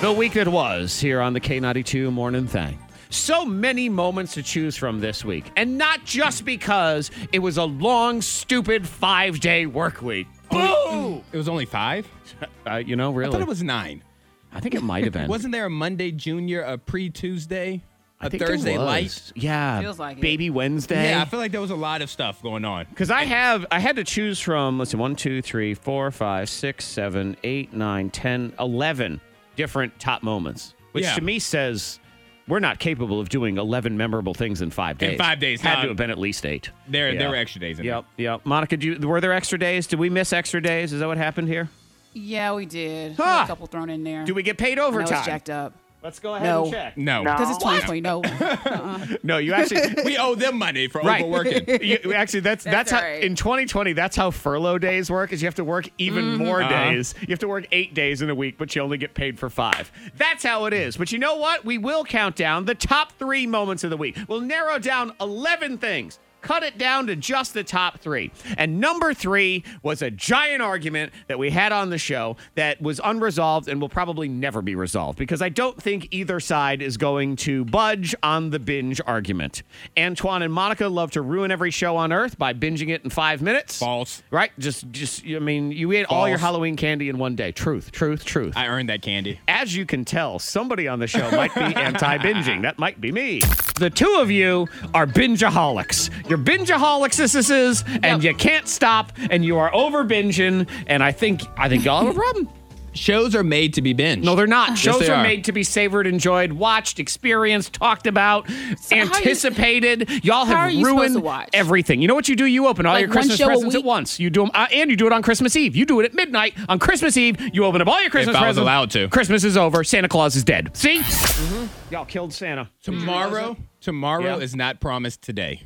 The week that was here on the K92 Morning Thing. So many moments to choose from this week. And not just because it was a long, stupid 5-day work week. Boo! It was only 5? Really. I thought it was 9. I think it might have been. Wasn't there a Monday Junior, a pre-Tuesday, I a think there Thursday was. light? Yeah. Feels like it. Baby Wednesday. Yeah, I feel like there was a lot of stuff going on. Because I had to choose from, let's see, 1, 2, 3, 4, 5, 6, 7, 8, 9, 10, 11 different top moments, which Yeah. to me says we're not capable of doing 11 memorable things in 5 days. In 5 days. Had no. to have been at least 8. There were extra days in Yep, yep. Monica, were there extra days? Did we miss extra days? Is that what happened here? Yeah, we did. Huh. A couple thrown in there. Do we get paid I know overtime? it's jacked up. Let's go ahead No. and check. No. Because it's 2020. No. No, you actually... We owe them money for Right. overworking. Actually, that's how right. in 2020. That's how furlough days work. Is you have to work even more days. You have to work 8 days in a week, but you only get paid for 5. That's how it is. But you know what? We will count down the top 3 moments of the week. We'll narrow down 11 things. Cut it down to just the top 3. And number 3 was a giant argument that we had on the show that was unresolved and will probably never be resolved because I don't think either side is going to budge on the binge argument. Antoine and Monica love to ruin every show on earth by binging it in 5 minutes. False. Right? You ate all your False. Halloween candy in one day. Truth. I earned that candy. As you can tell, somebody on the show might be anti-binging. That might be me. The two of you are bingeaholics. You're bingeaholics, and you can't stop, and you are over binging, and I think y'all have a problem. Shows are made to be binged. No, they're not. Shows they are are. made to be savored, enjoyed, watched, experienced, talked about, anticipated. Y'all how are have you supposed ruined to watch? everything. You know what you do? You open all Like your one Christmas show a presents at week? once. You do them, and you do it on Christmas Eve. You do it at midnight on Christmas Eve. You open up all your Christmas If I was presents. allowed to. Christmas is over. Santa Claus is dead. See? Y'all killed Santa. Tomorrow Yeah. is not promised today.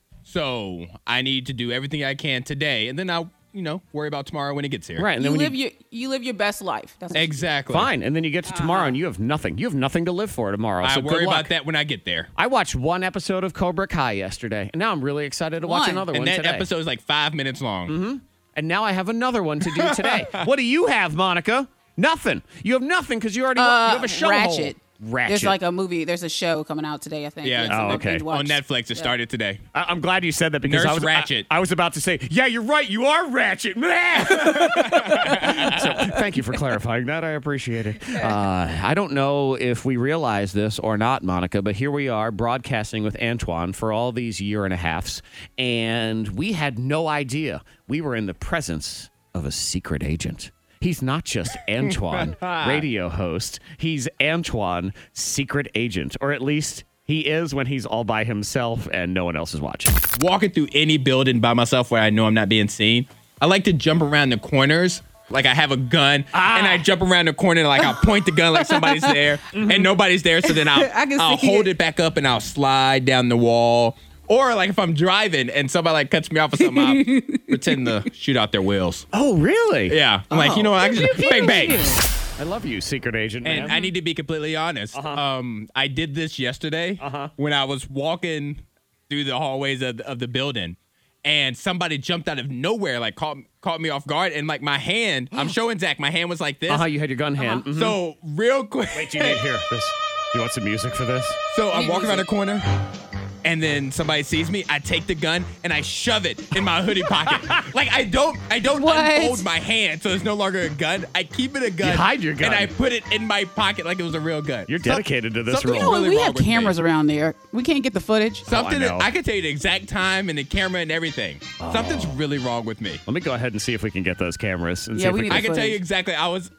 So I need to do everything I can today, and then I'll, worry about tomorrow when it gets here. Right. And You then when live your best life. That's what Exactly. Fine. And then you get to tomorrow and you have nothing. You have nothing to live for tomorrow. I So good worry luck. about that when I get there. I watched one episode of Cobra Kai yesterday, and now I'm really excited to watch One. another And one that today. episode is like 5 minutes long. And now I have another one to do today. What do you have, Monica? Nothing. You have nothing because you already you have a show Ratchet. hole. Ratchet. There's like a movie. There's a show coming out today, I think. Yeah. It's Oh, a okay. binge watch. On Netflix, it started today. I'm glad you said that because Nurse I was Ratchet. I was about to say, yeah, you're right. You are Ratchet. So thank you for clarifying that. I appreciate it. I don't know if we realize this or not, Monica, but here we are broadcasting with Antoine for all these year and a halves, and we had no idea we were in the presence of a secret agent. He's not just Antoine, radio host. He's Antoine, secret agent, or at least he is when he's all by himself and no one else is watching. Walking through any building by myself where I know I'm not being seen, I like to jump around the corners. Like I have a gun and I jump around the corner, like I'll point the gun like somebody's there and nobody's there. So then I'll see hold it. it back up and I'll slide down the wall. Or like if I'm driving and somebody like cuts me off or something, I'll pretend to shoot out their wheels. Oh, really? Yeah. I'm like, I can just bang, bang. I love you, secret agent, man. And I need to be completely honest. I did this yesterday when I was walking through the hallways of the building, and somebody jumped out of nowhere, like caught me off guard, and like my hand, I'm showing Zach, my hand was like this. You had your gun hand. Mhm. So real quick. Wait, you need to hear this. You want some music for this? So I'm walking around the corner. And then somebody sees me, I take the gun and I shove it in my hoodie pocket. Like I don't What? unfold my hand, so it's no longer a gun. I keep it a gun. You hide your gun. And I put it in my pocket like it was a real gun. You're dedicated to this something role. You know, really we wrong have with me. cameras around there. We can't get the footage. Something I know. I can tell you the exact time and the camera and everything. Something's really wrong with me. Let me go ahead and see if we can get those cameras. And Yeah, see if we we need can I can tell footage. you exactly.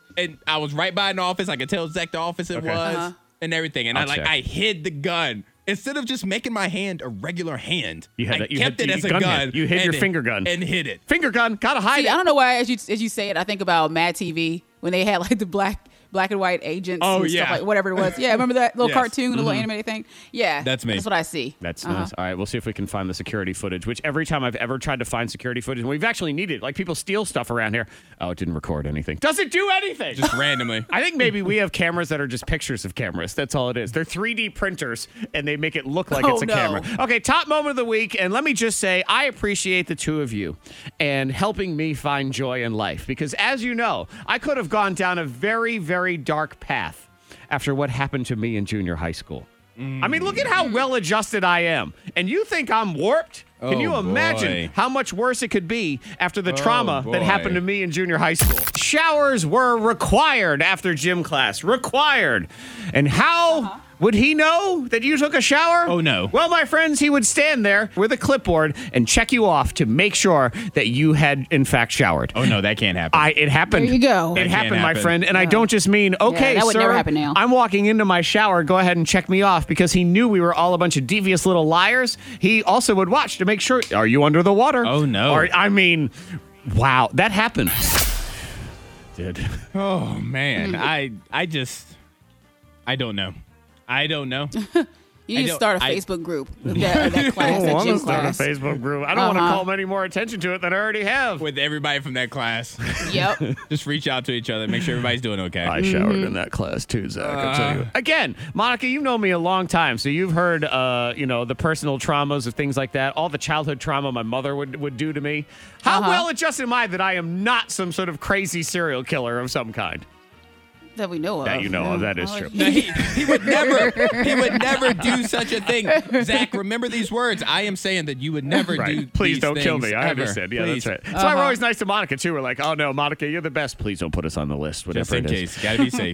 I was right by an office. I could tell Zach the office it Okay. was and everything. And I'll check. I hid the gun. Instead of just making my hand a regular hand, You had I that- you kept had it the as a gun gun. hand. You hid your and- finger gun. And hid it. Finger gun, gotta hide See, it. I don't know why, as you say it, I think about Mad TV when they had like the black and white agents Oh, and yeah. stuff like whatever it was. Yeah, remember that little Yes. cartoon, the little animated thing? Yeah. That's me. That's what I see. That's nice. All right, we'll see if we can find the security footage, which every time I've ever tried to find security footage, and we've actually needed, like people steal stuff around here. Oh, it didn't record anything. Doesn't do anything. Just randomly. I think maybe we have cameras that are just pictures of cameras. That's all it is. They're 3D printers, and they make it look like it's a no. camera. Okay, top moment of the week, and let me just say, I appreciate the two of you and helping me find joy in life. Because as you know, I could have gone down a very, very dark path. after what happened to me in junior high school. I mean, look at how well-adjusted I am. And you think I'm warped? Can you imagine how much worse it could be after the trauma that happened to me in junior high school? Showers were required after gym class. Required. And how would he know that you took a shower? Oh, no. Well, my friends, he would stand there with a clipboard and check you off to make sure that you had, in fact, showered. Oh, no, that can't happen. It happened. There you go. It That happened, can't my happen. friend. And I don't just mean, okay, that would sir, never happen now. I'm walking into my shower. Go ahead and check me off, because he knew we were all a bunch of devious little liars. He also would watch to make sure, are you under the water? Oh, no. Or, I mean, wow, that happened. Did. Oh, man. I don't know. I don't know. You need to start a Facebook group with that class, that I'm gym gonna start a class. Facebook group. I don't want to call any more attention to it than I already have. With everybody from that class. Yep. Just reach out to each other. Make sure everybody's doing okay. I showered in that class too, Zach. I'll tell you. Again, Monica, you've known me a long time, so you've heard, the personal traumas of things like that. All the childhood trauma my mother would do to me. How well adjusted am I that I am not some sort of crazy serial killer of some kind? That we know of. That you know of. That is true. No, he would never do such a thing. Zach, remember these words. I am saying that you would never do Right. Please these don't kill things me. I ever. understand. Yeah, Please. that's right. That's why we're always nice to Monica, too. We're like, oh, no, Monica, you're the best. Please don't put us on the list. Whatever Just in it is. case. Gotta be safe.